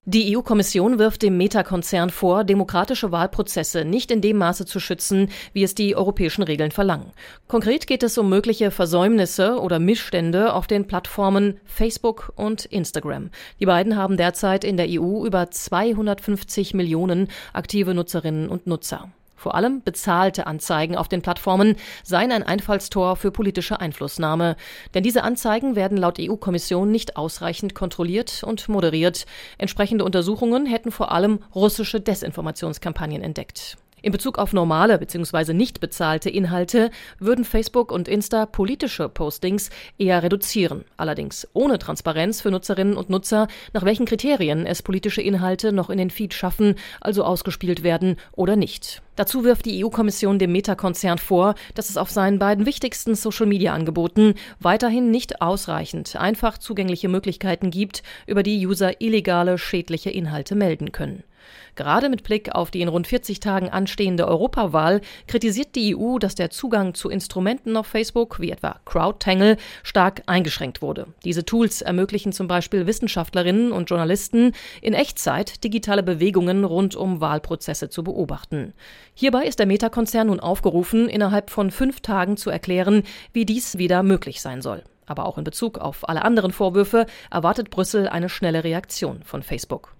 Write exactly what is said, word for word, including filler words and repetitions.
Die E U-Kommission wirft dem Meta-Konzern vor, demokratische Wahlprozesse nicht in dem Maße zu schützen, wie es die europäischen Regeln verlangen. Konkret geht es um mögliche Versäumnisse oder Missstände auf den Plattformen Facebook und Instagram. Die beiden haben derzeit in der E U über zweihundertfünfzig Millionen aktive Nutzerinnen und Nutzer. Vor allem bezahlte Anzeigen auf den Plattformen seien ein Einfallstor für politische Einflussnahme. Denn diese Anzeigen werden laut E U-Kommission nicht ausreichend kontrolliert und moderiert. Entsprechende Untersuchungen hätten vor allem russische Desinformationskampagnen entdeckt. In Bezug auf normale bzw. nicht bezahlte Inhalte würden Facebook und Insta politische Postings eher reduzieren. Allerdings ohne Transparenz für Nutzerinnen und Nutzer, nach welchen Kriterien es politische Inhalte noch in den Feed schaffen, also ausgespielt werden oder nicht. Dazu wirft die E U-Kommission dem Meta-Konzern vor, dass es auf seinen beiden wichtigsten Social-Media-Angeboten weiterhin nicht ausreichend einfach zugängliche Möglichkeiten gibt, über die User illegale, schädliche Inhalte melden können. Gerade mit Blick auf die in rund vierzig Tagen anstehende Europawahl kritisiert die E U, dass der Zugang zu Instrumenten auf Facebook, wie etwa CrowdTangle, stark eingeschränkt wurde. Diese Tools ermöglichen zum Beispiel Wissenschaftlerinnen und Journalisten in Echtzeit digitale Bewegungen rund um Wahlprozesse zu beobachten. Hierbei ist der Meta-Konzern nun aufgerufen, innerhalb von fünf Tagen zu erklären, wie dies wieder möglich sein soll. Aber auch in Bezug auf alle anderen Vorwürfe erwartet Brüssel eine schnelle Reaktion von Facebook.